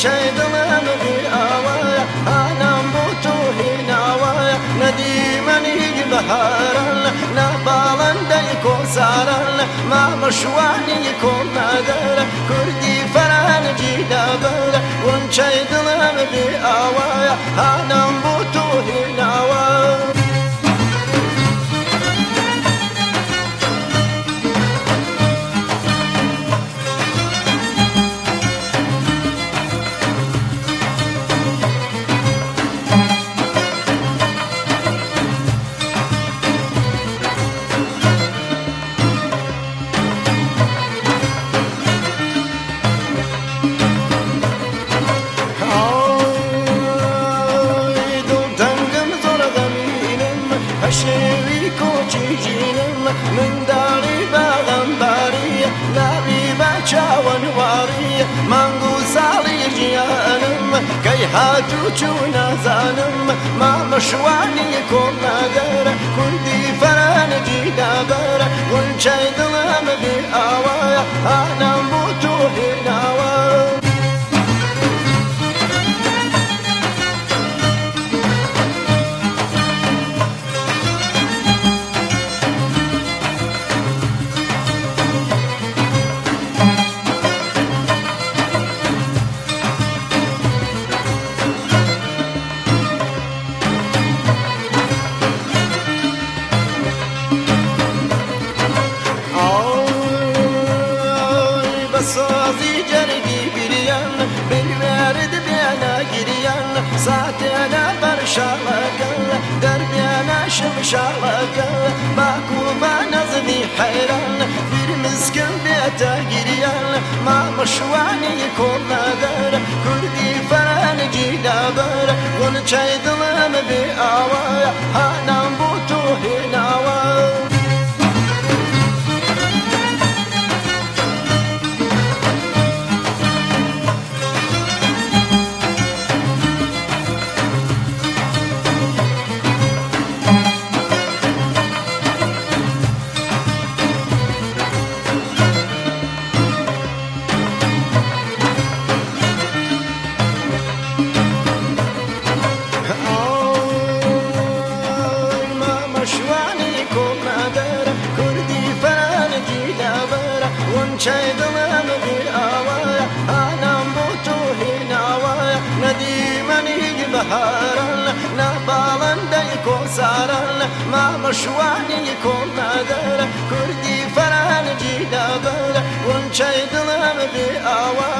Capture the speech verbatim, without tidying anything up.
غنچەی دڵم بێ ئاوایە ئانام بۆ تۆ هێناوایە نەدیمەنی بەهاران نا باڵندەی کۆساران مامەشوانی کۆمەدەرە کوردی فەرەنگی لەبەرە غنچەی دڵم بێ ئاوایە ئانام بۆ تۆ هێناوایە شێوی کۆچی ژینم منداڵی باغەمباریە ناوی بە چاوەنواریە مانگ و ساڵی ژیانم کەی هاتوو چوو نازانم مامەشوانی کۆمەدەرە کوردی فەرەنگی لەبەرە غونچەی دڵم بێ ئاوایە ئانام بۆ تۆ هێناوایە سازی جەرگی بیریان بلوێرد بێنە گریان ساتێنە بەرشاڵەکە دەربێنە شمشاڵەکە باکو بە نەزمی حەیران فرمسکن بێتە گریان مامەشوانی کۆمەدەرە کوردی فەرەنگی لەبەرە غونچەی دڵم بێ ئاوایە ئانام بۆ تۆ هێناوایە غونچەی دڵم بێ ئاوایە ئانام بۆ تۆ هێناوایە نەدیمەنی بەهاران نا باڵندەی کۆساران مامەشوانی کۆمەدەرە کوردی فەرەنگی لەبەرە غونچەی دڵم بێ ئاوایە